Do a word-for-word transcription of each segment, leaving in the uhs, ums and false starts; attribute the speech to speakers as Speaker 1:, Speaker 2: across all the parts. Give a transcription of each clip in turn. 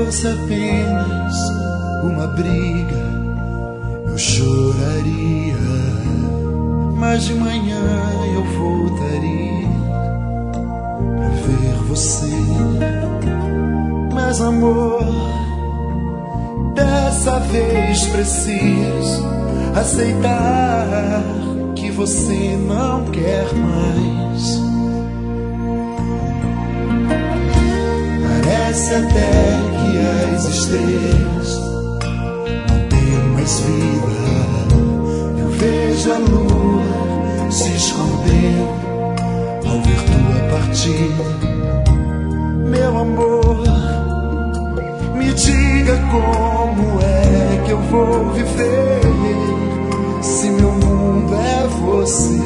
Speaker 1: fosse apenas uma briga, eu choraria, mas de manhã eu voltaria pra ver você. Mas amor, dessa vez preciso aceitar que você não quer mais. Parece até que as estrelas não têm mais vida. Eu vejo a lua se escondendo ao ver tua partida. Meu amor, me diga como é que eu vou viver se meu mundo é você.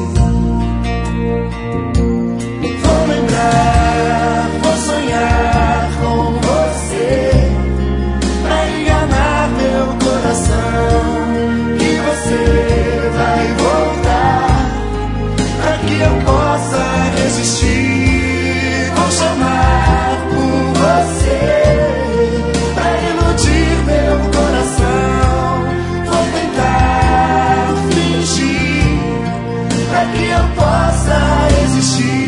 Speaker 1: Vou lembrar, vou sonhar com você, pra enganar meu coração, que você vai voltar, pra que eu possa resistir. Vou chamar por você, pra iludir meu coração. Vou tentar fingir, pra que eu possa existir.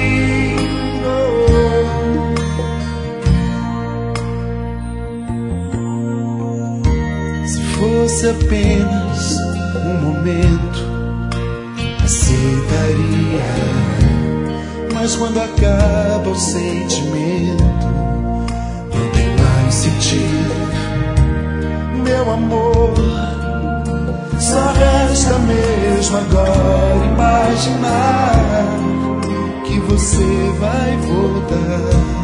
Speaker 1: Se fosse apenas um momento, aceitaria, mas quando acaba o sentimento, não tem mais sentido. Meu amor, só resta mesmo agora imaginar que você vai voltar.